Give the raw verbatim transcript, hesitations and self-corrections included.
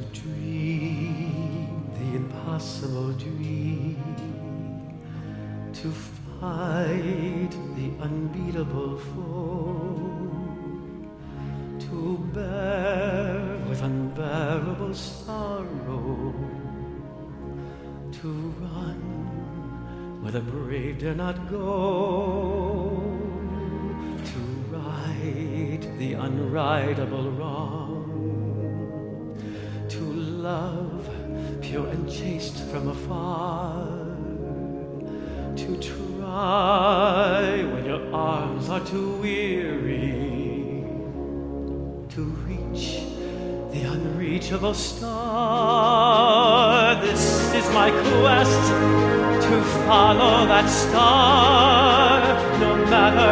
dream the impossible dream, to fight the unbeatable foe, to bear with unbearable sorrow, to run where the brave dare not go, to right the unrightable wrong, to love pure and chaste from afar, to try when your arms are too weary, to reach the unreachable star. This is my quest, to follow that star, no matter